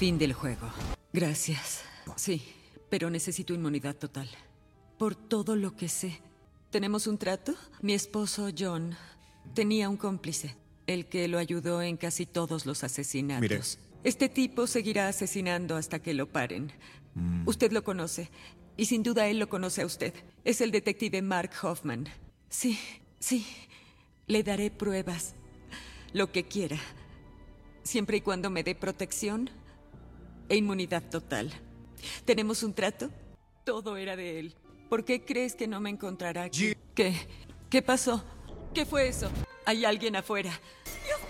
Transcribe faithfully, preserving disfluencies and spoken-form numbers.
Fin del juego. Gracias. Sí, pero necesito inmunidad total. Por todo lo que sé. ¿Tenemos un trato? Mi esposo, John, tenía un cómplice. El que lo ayudó en casi todos los asesinatos. Mire. Este tipo seguirá asesinando hasta que lo paren. Mm. Usted lo conoce. Y sin duda él lo conoce a usted. Es el detective Mark Hoffman. Sí, sí. Le daré pruebas. Lo que quiera. Siempre y cuando me dé protección e inmunidad total. ¿Tenemos un trato? Todo era de él. ¿Por qué crees que no me encontrará aquí? G ¿Qué? ¿Qué pasó? ¿Qué fue eso? Hay alguien afuera. ¡Dios